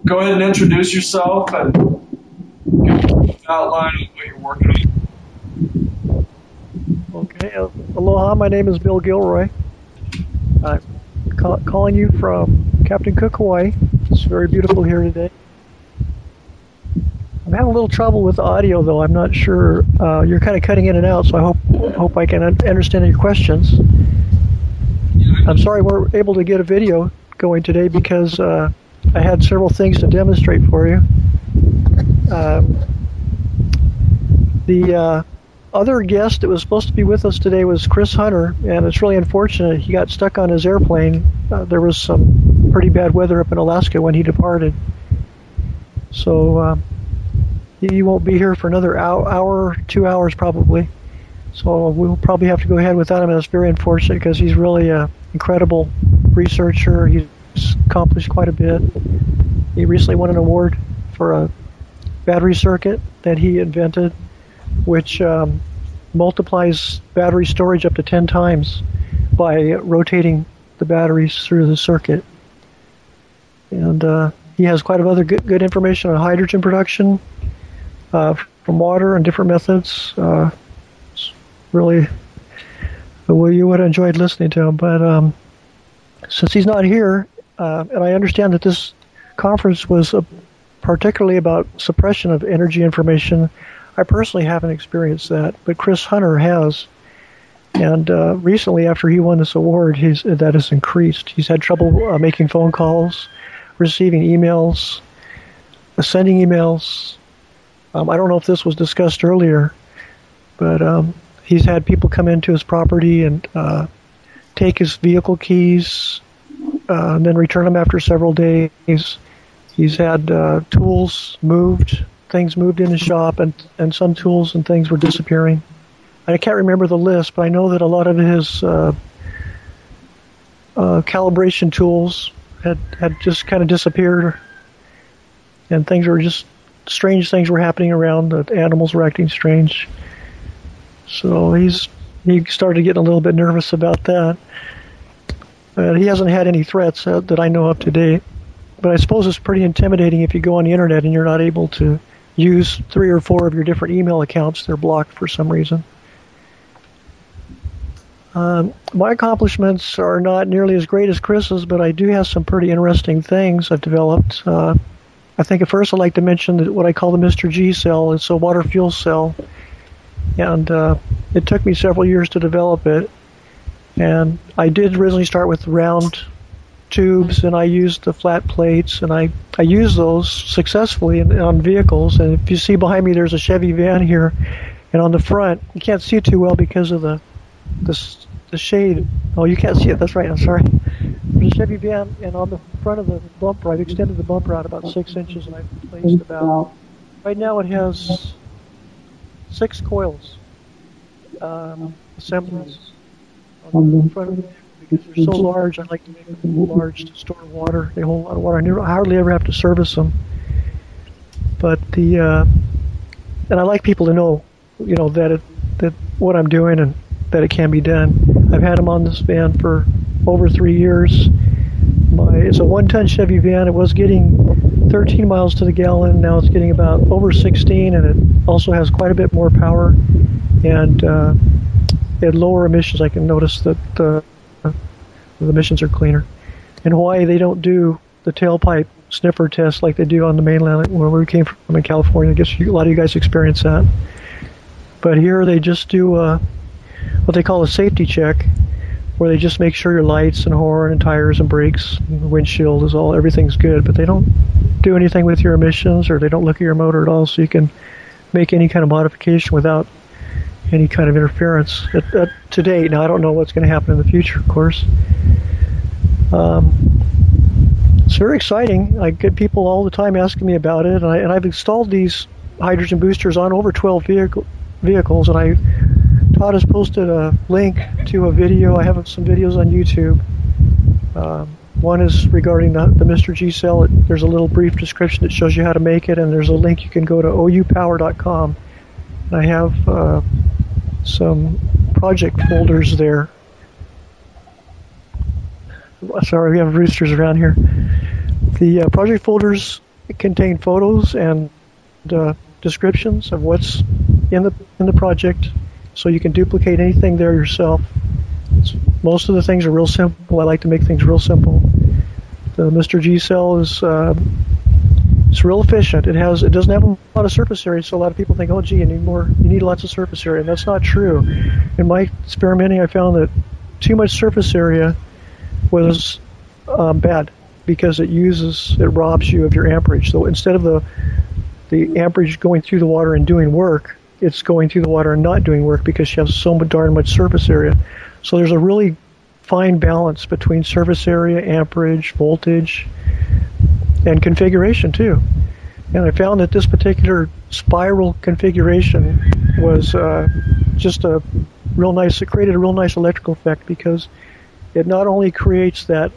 go ahead and introduce yourself and give an outline of what you're working on. Okay. Aloha, my name is Bill Gilroy. I'm calling you from Captain Cook, Hawaii. It's very beautiful here today. I'm having a little trouble with the audio, though. I'm not sure. You're kind of cutting in and out, so I hope I can understand your questions. I'm sorry we're able to get a video going today because I had several things to demonstrate for you. The other guest that was supposed to be with us today was Chris Hunter, and it's really unfortunate. He got stuck on his airplane. There was some pretty bad weather up in Alaska when he departed. So he won't be here for another hour, 2 hours probably. So we'll probably have to go ahead without him, and it's very unfortunate because he's really an incredible researcher. He's accomplished quite a bit. He recently won an award for a battery circuit that he invented, which multiplies battery storage up to 10 times by rotating the batteries through the circuit. And he has quite a other good information on hydrogen production from water and different methods. It's really, well, you would have enjoyed listening to him. But since he's not here, and I understand that this conference was particularly about suppression of energy information, I personally haven't experienced that, but Chris Hunter has. And recently, after he won this award, that has increased. He's had trouble making phone calls, receiving emails, sending emails. I don't know if this was discussed earlier, but he's had people come into his property and take his vehicle keys and then return them after several days. He's had tools moved, things moved in his shop, and some tools and things were disappearing. I can't remember the list, but I know that a lot of his calibration tools had just kind of disappeared, and things were just strange things were happening around. The animals were acting strange. So he started getting a little bit nervous about that. He hasn't had any threats that I know of to date. But I suppose it's pretty intimidating if you go on the internet and you're not able to use 3 or 4 of your different email accounts. They're blocked for some reason. My accomplishments are not nearly as great as Chris's, but I do have some pretty interesting things I've developed. I think at first I'd like to mention what I call the Mr. G cell. It's a water fuel cell, and it took me several years to develop it. And I did originally start with round tubes, and I used the flat plates, and I used those successfully on vehicles. And if you see behind me, there's a Chevy van here, and on the front, you can't see it too well because of the shade. Oh, you can't see it. That's right. I'm sorry. There's a Chevy van, and on the front of the bumper, I've extended the bumper out about 6 inches, and I've placed about. Right now, it has 6 coils, assemblies on the front of the vehicle. Because they're so large, I like to make them large to store water. They hold a lot of water. I hardly ever have to service them. But and I like people to know, that what I'm doing and that it can be done. I've had them on this van for over 3 years. It's a 1-ton Chevy van. It was getting 13 miles to the gallon. Now it's getting about over 16, and it also has quite a bit more power and it had lower emissions. I can notice that the emissions are cleaner. In Hawaii, they don't do the tailpipe sniffer test like they do on the mainland where we came from in California. I guess a lot of you guys experience that. But here they just do what they call a safety check, where they just make sure your lights and horn and tires and brakes and the windshield everything's good, but they don't do anything with your emissions, or they don't look at your motor at all, so you can make any kind of modification without any kind of interference to date. Now, I don't know what's going to happen in the future, of course. It's very exciting. I get people all the time asking me about it, and I've installed these hydrogen boosters on over 12 vehicles, and Todd has posted a link to a video. I have some videos on YouTube. One is regarding the Mr. G cell. There's a little brief description that shows you how to make it, and there's a link you can go to oupower.com. And I have some project folders there. Sorry, we have roosters around here. The project folders contain photos and descriptions of what's in the project, so you can duplicate anything there yourself. Most of the things are real simple. I like to make things real simple. The Mr. G cell is it's real efficient. It doesn't have a lot of surface area, so a lot of people think, oh gee, you need lots of surface area, and that's not true. In my experimenting, I found that too much surface area was bad, because it robs you of your amperage. So instead of the amperage going through the water and doing work, it's going through the water and not doing work because you have so darn much surface area. So there's a really fine balance between surface area, amperage, voltage, and configuration too. And I found that this particular spiral configuration was just a real nice. It created a real nice electrical effect because it not only creates that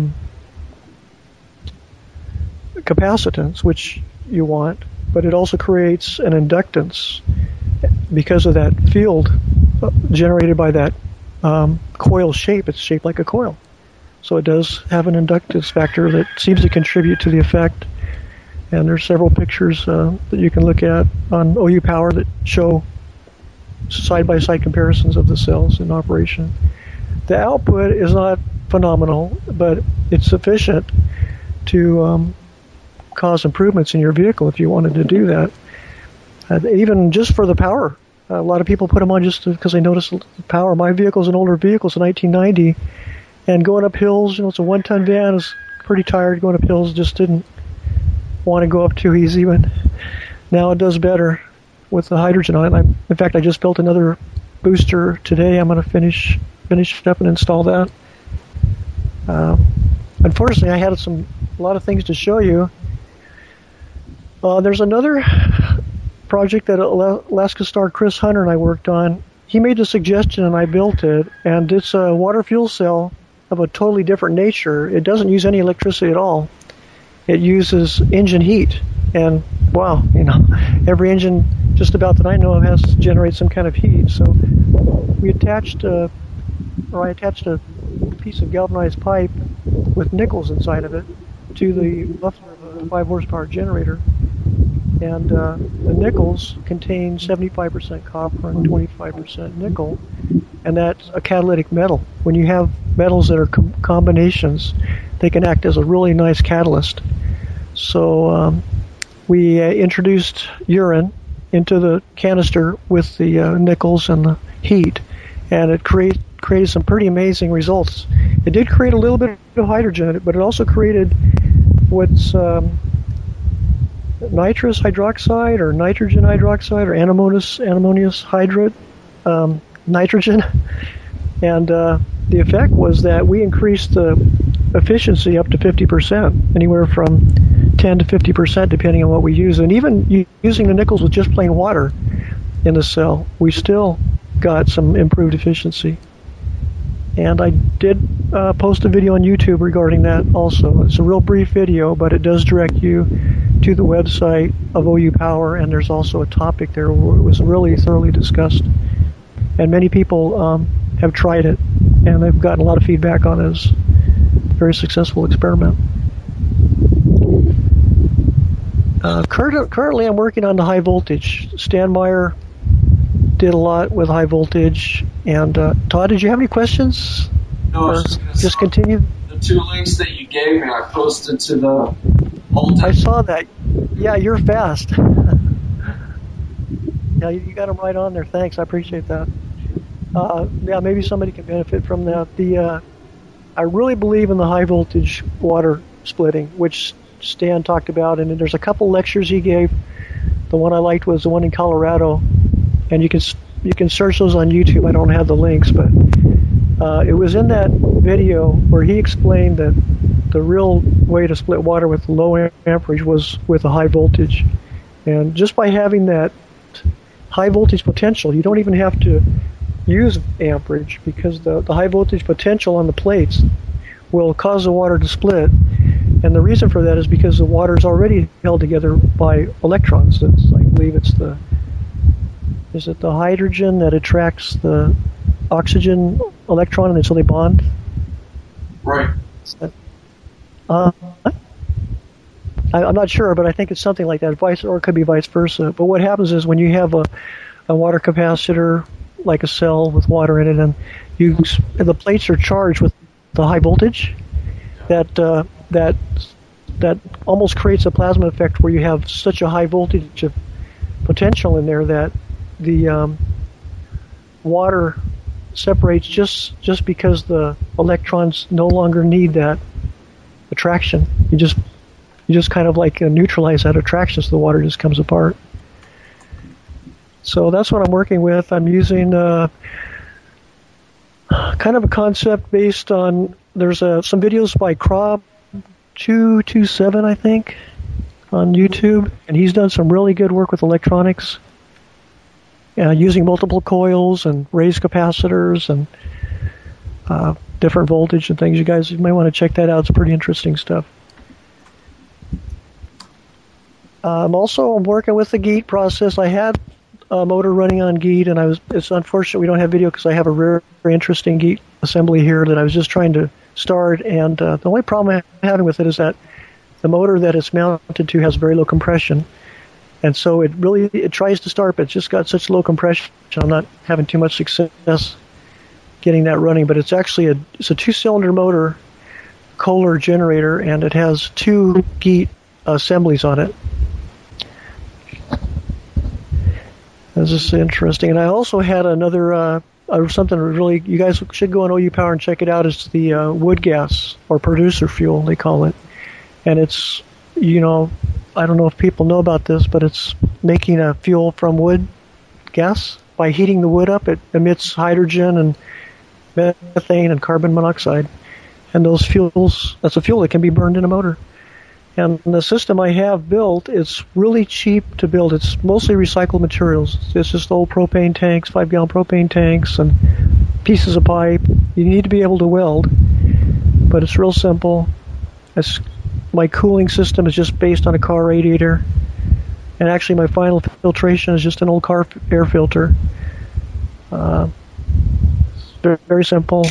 capacitance, which you want, but it also creates an inductance because of that field generated by that coil shape. It's shaped like a coil. So it does have an inductance factor that seems to contribute to the effect. And there's several pictures that you can look at on OU Power that show side-by-side comparisons of the cells in operation. The output is not phenomenal, but it's sufficient to cause improvements in your vehicle if you wanted to do that. Even just for the power. A lot of people put them on just because they notice the power. My vehicle is an older vehicle. It's a 1990. And going up hills, it's a one-ton van. I was pretty tired going up hills. Just didn't want to go up too easy. But now it does better with the hydrogen on it. In fact, I just built another booster today. I'm going to finish it up and install that. Unfortunately, I had a lot of things to show you. There's another project that Alaska Star Chris Hunter and I worked on. He made the suggestion and I built it, and it's a water fuel cell of a totally different nature. It doesn't use any electricity at all. It uses engine heat, and wow, every engine just about that I know of has to generate some kind of heat. So I attached a piece of galvanized pipe with nickels inside of it to the muffler of a 5 horsepower generator. And the nickels contain 75% copper and 25% nickel, and that's a catalytic metal. When you have metals that are combinations, they can act as a really nice catalyst. So we introduced urine into the canister with the nickels and the heat, and it created some pretty amazing results. It did create a little bit of hydrogen in it, but it also created what's nitrous hydroxide or nitrogen hydroxide or ammonious hydrate nitrogen. And the effect was that we increased the efficiency up to 50%, anywhere from 10 to 50% depending on what we use. And even using the nickels with just plain water in the cell, we still got some improved efficiency. And I did post a video on YouTube regarding that also. It's a real brief video, but it does direct you to the website of OU Power, and there's also a topic there where it was really thoroughly discussed. And many people have tried it, and they've gotten a lot of feedback on it as a very successful experiment. Currently, I'm working on the high voltage. Stan Meyer did a lot with high voltage. And Todd, did you have any questions? No, I was just continue. The 2 links that you gave me, I posted to the whole. I saw that. Yeah, you're fast. Yeah, you got them right on there. Thanks, I appreciate that. Yeah, maybe somebody can benefit from that. I really believe in the high voltage water splitting, which Stan talked about, and there's a couple lectures he gave. The one I liked was the one in Colorado, and you can search those on YouTube. I don't have the links, but it was in that video where he explained that the real way to split water with low amperage was with a high voltage. And just by having that high voltage potential, you don't even have to use amperage, because the high voltage potential on the plates will cause the water to split. And the reason for that is because the water is already held together by electrons. I believe it's the hydrogen that attracts the oxygen electron, and so they bond? Right. I'm not sure, but I think it's something like that, or it could be vice versa. But what happens is when you have a water capacitor, like a cell with water in it, and the plates are charged with the high voltage, that almost creates a plasma effect where you have such a high voltage of potential in there that the water separates just because the electrons no longer need that attraction. You just kind of like neutralize that attraction, so the water just comes apart. So that's what I'm working with. I'm using kind of a concept based on, there's some videos by Crob227, I think, on YouTube, and he's done some really good work with electronics, using multiple coils and raised capacitors and different voltage and things. You guys might want to check that out. It's pretty interesting stuff. I'm also working with the GEAT process. I had a motor running on GEAT, and it's unfortunate we don't have video because I have a very interesting GEAT assembly here that I was just trying to start, and the only problem I'm having with it is that the motor that it's mounted to has very low compression, and so it tries to start, but it's just got such low compression, I'm not having too much success getting that running. But it's actually a 2-cylinder motor, Kohler generator, and it has 2 GEAT assemblies on it. This is interesting. And I also had another something really, you guys should go on OU Power and check it out. It's the wood gas, or producer fuel, they call it. And it's, I don't know if people know about this, but it's making a fuel from wood gas. By heating the wood up, it emits hydrogen and methane and carbon monoxide. And those fuels, that's a fuel that can be burned in a motor. And the system I have built, it's really cheap to build. It's mostly recycled materials. It's just old propane tanks, 5-gallon propane tanks, and pieces of pipe. You need to be able to weld, but it's real simple. My cooling system is just based on a car radiator, and actually my final filtration is just an old car air filter. Very, very simple.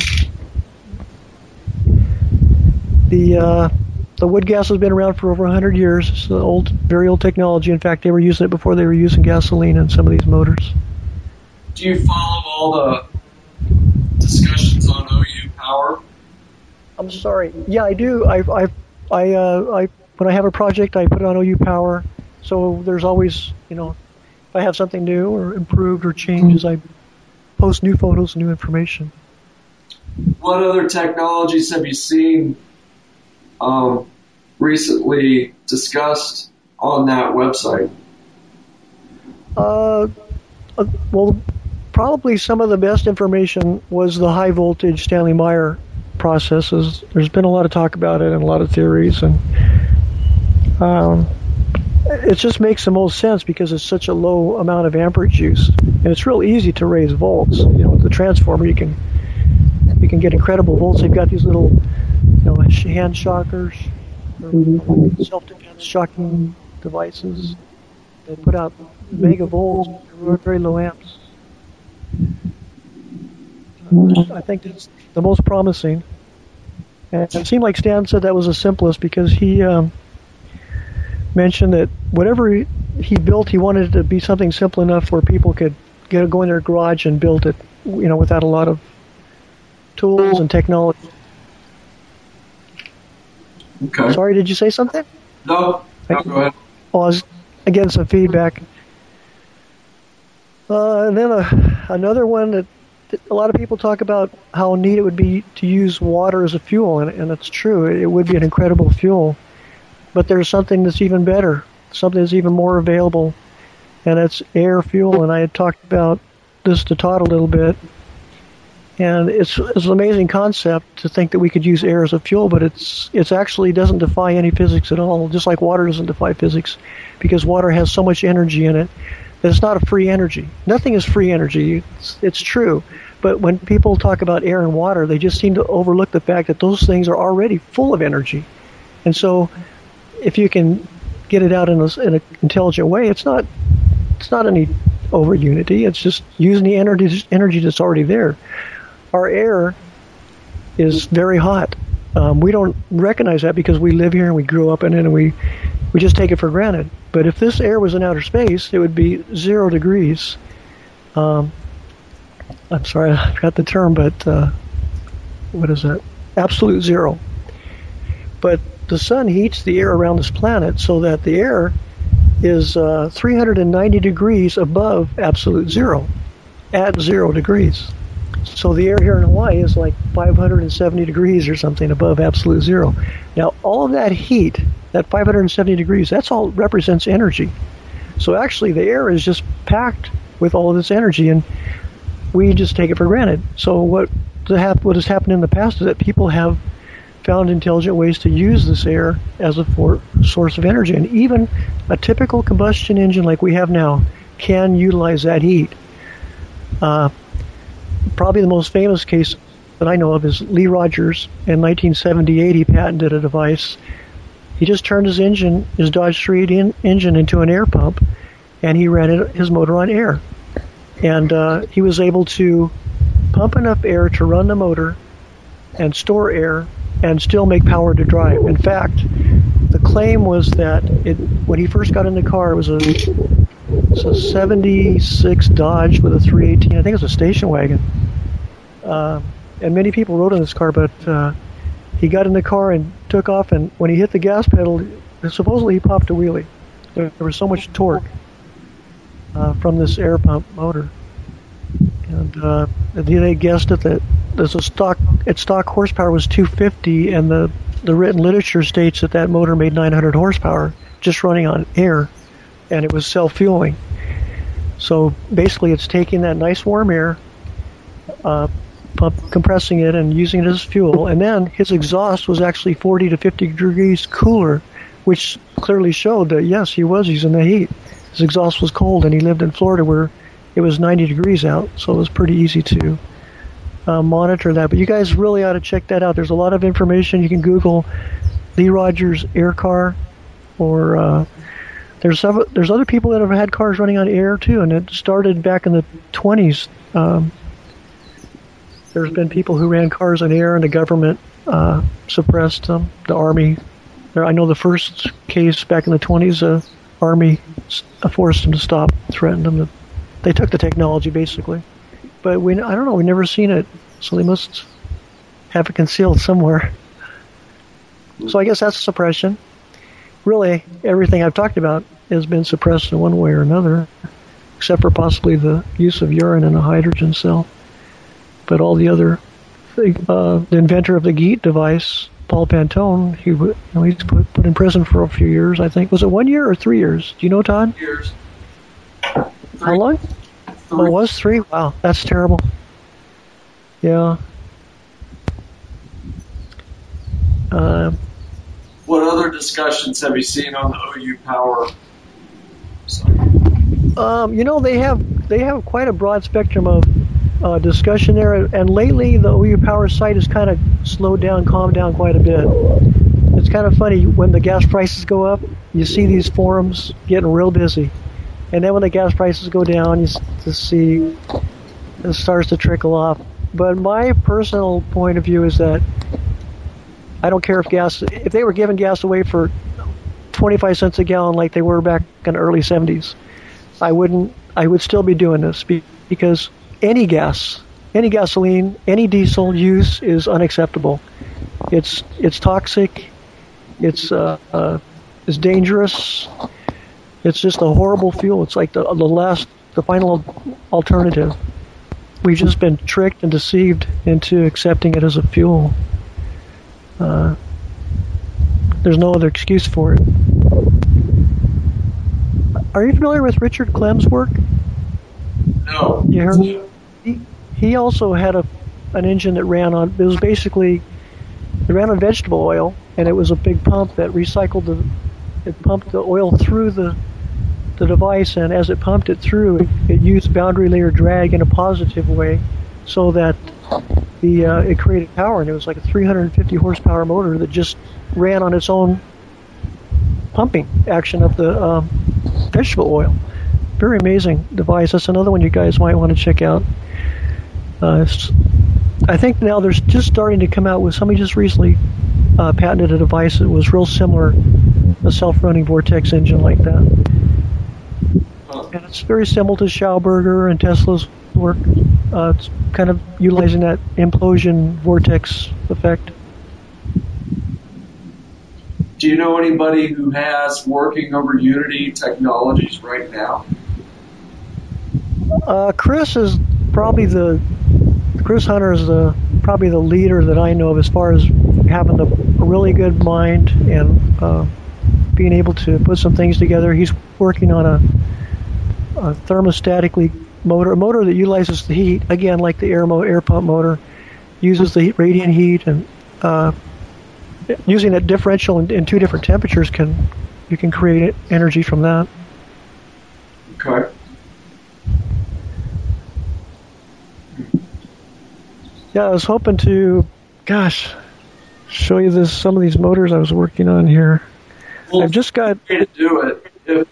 The wood gas has been around for over 100 years. It's very old technology. In fact, they were using it before they were using gasoline in some of these motors. Do you follow all the discussions on OU Power? I'm sorry. Yeah, I do. I when I have a project, I put it on OU Power. So there's always, if I have something new or improved or changes, I post new photos, new information. What other technologies have you seen recently discussed on that website? Well, probably some of the best information was the high voltage Stanley Meyer processes. There's been a lot of talk about it and a lot of theories, and it just makes the most sense because it's such a low amount of amperage use, and it's real easy to raise volts. With the transformer, you can get incredible volts. They've got these little hand shockers, self-defense shocking devices that put out mega volts, very low amps. I think it's the most promising. And it seemed like Stan said that was the simplest because he mentioned that whatever he built, he wanted it to be something simple enough where people could go in their garage and build it, without a lot of tools and technology. Okay. Sorry, did you say something? No, go ahead. Oh, I was getting some feedback. And then another one that a lot of people talk about how neat it would be to use water as a fuel, and it's true. It would be an incredible fuel. But there's something that's even better, something that's even more available, and it's air fuel. And I had talked about this to Todd a little bit. And it's an amazing concept to think that we could use air as a fuel, but it's actually doesn't defy any physics at all, just like water doesn't defy physics, because water has so much energy in it that it's not a free energy. Nothing is free energy. It's true. But when people talk about air and water, they just seem to overlook the fact that those things are already full of energy. And so if you can get it out in an intelligent way, it's not any over unity. It's just using the energy that's already there. Our air is very hot. We don't recognize that because we live here and we grew up in it and we We just take it for granted. But if this air was in outer space, it would be 0 degrees. I'm sorry, I forgot the term, but what is that? Absolute zero. But the sun heats the air around this planet so that the air is 390 degrees above absolute zero, at 0 degrees. So the air here in Hawaii is like 570 degrees or something above absolute zero. Now, all of that heat, that 570 degrees, that's all represents energy. So actually, the air is just packed with all of this energy, and we just take it for granted. So what has happened in the past is that people have found intelligent ways to use this air as a source of energy. And even a typical combustion engine like we have now can utilize that heat. Probably the most famous case that I know of is Lee Rogers. In 1978, he patented a device. He just turned his Dodge 380 engine into an air pump, and he ran his motor on air. And he was able to pump enough air to run the motor and store air and still make power to drive. In fact, the claim was that when he first got in the car, it was a 76 Dodge with a 318. I think it was a station wagon. And many people rode in this car, but he got in the car and took off, and when he hit the gas pedal, supposedly he popped a wheelie. There was so much torque from this air pump motor. And they guessed that its stock horsepower was 250, and the written literature states that motor made 900 horsepower just running on air, and it was self-fueling. So basically it's taking that nice warm air, compressing it and using it as fuel, and then his exhaust was actually 40 to 50 degrees cooler, which clearly showed that yes, he was using the heat. His exhaust was cold, and he lived in Florida where it was 90 degrees out, so it was pretty easy to monitor that. But you guys really ought to check that out. There's a lot of information. You can Google Lee Rogers air car, or there's other people that have had cars running on air too, and it started back in the 20s. There's been people who ran cars on air, and the government suppressed them. The Army. I know the first case back in the 20s, Army forced them to stop, threatened them. They took the technology, basically. But I don't know, we've never seen it, so they must have it concealed somewhere. So I guess that's suppression. Really, everything I've talked about has been suppressed in one way or another, except for possibly the use of urine in a hydrogen cell. But all the other, the inventor of the GEAT device, Paul Pantone, he's put in prison for a few years, I think. Was it 1 year or 3 years? Do you know, Todd? 3 years. How long? 3. Oh, it was 3? Wow, that's terrible. Yeah. What other discussions have you seen on the OU Power site? They have quite a broad spectrum of discussion there, and lately the OU Power site has kind of slowed down, calmed down quite a bit. It's kind of funny, when the gas prices go up, you see these forums getting real busy. And then when the gas prices go down, you just see it starts to trickle off. But my personal point of view is that I don't care if they were giving gas away for 25 cents a gallon like they were back in the early 70s, I would still be doing this, because any gasoline, any diesel use is unacceptable. It's toxic. It's dangerous. It's just a horrible fuel. It's like the final alternative. We've just been tricked and deceived into accepting it as a fuel. There's no other excuse for it. Are you familiar with Richard Clem's work? No. You heard? He also had an engine that ran on. It was basically, it ran on vegetable oil, and it was a big pump that it pumped the oil through the device, and as it pumped it through, it used boundary layer drag in a positive way, so that it created power, and it was like a 350 horsepower motor that just ran on its own pumping action of the vegetable oil. Very amazing device. That's another one you guys might want to check out. I think now there's just starting to come out with, somebody just recently patented a device that was real similar a self-running vortex engine like that. And it's very similar to Schauberger and Tesla's work. It's kind of utilizing that implosion vortex effect. Do you know anybody who has working over Unity technologies right now? Chris Hunter is probably the leader that I know of as far as having a really good mind and being able to put some things together. He's working on a thermostatically motor, a motor that utilizes the heat, again, like the air pump motor, uses the radiant heat, and using that differential in two different temperatures you can create energy from that. Okay. Yeah, I was hoping to, show you some of these motors I was working on here. Well, I've just got to do it.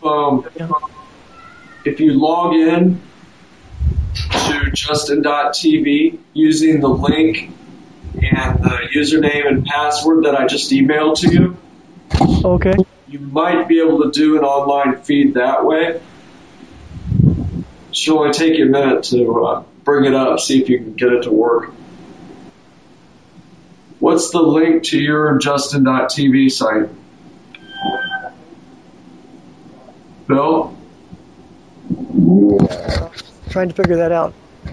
If you log in to Justin.tv using the link and the username and password that I just emailed to you, okay, you might be able to do an online feed that way. It should only take you a minute to bring it up, see if you can get it to work. What's the link to your Justin.tv site? Bill? Trying to figure that out.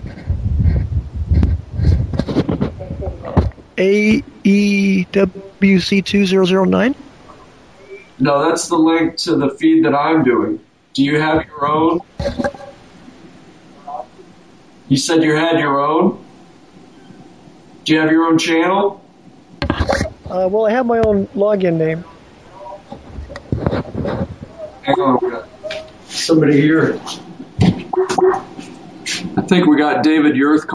AEWC2009? No, that's the link to the feed that I'm doing. Do you have your own? You said you had your own? Do you have your own channel? Well, I have my own login name. Hang on, we got somebody here. I think we got David Yurth